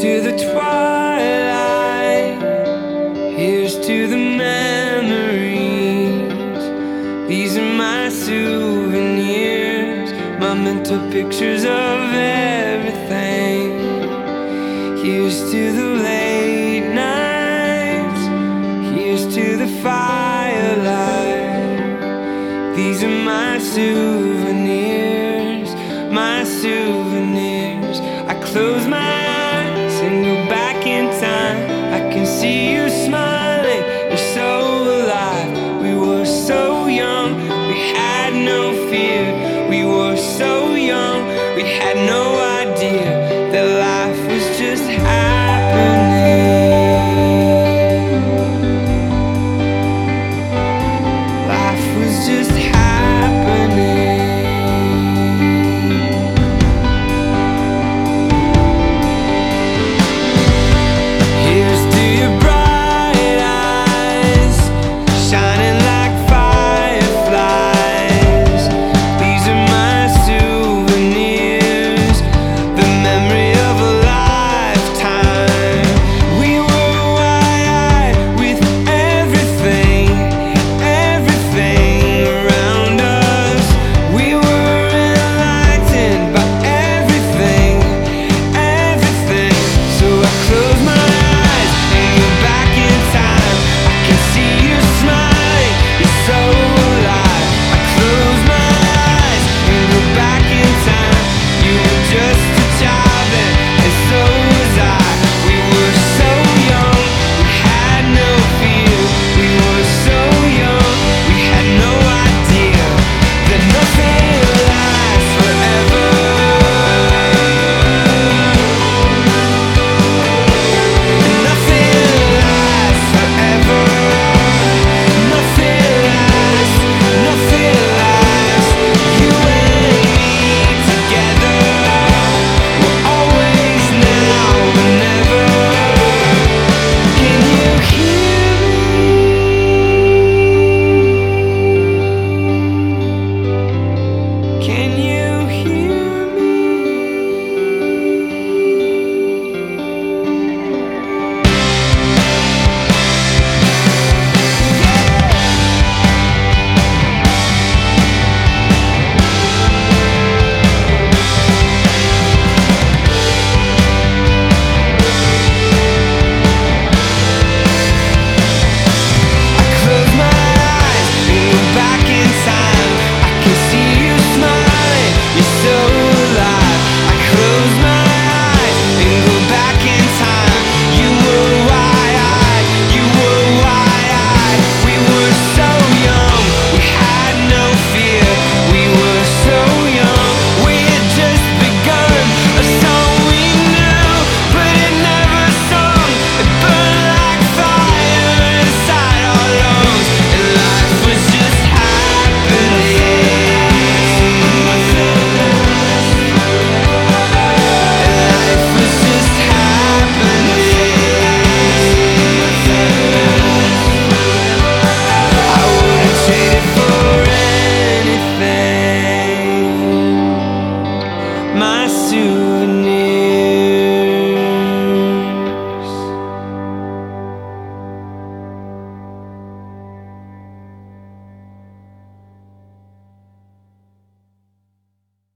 to the twilight, here's to the memories. These are my souvenirs, my mental pictures of everything. Here's to the late nights, here's to the firelight. These are my souvenirs, my souvenirs. I close my eyes and go back in time. I can see you smiling, you're so alive. We were so young, we had no fear. We were so young, we had no idea that life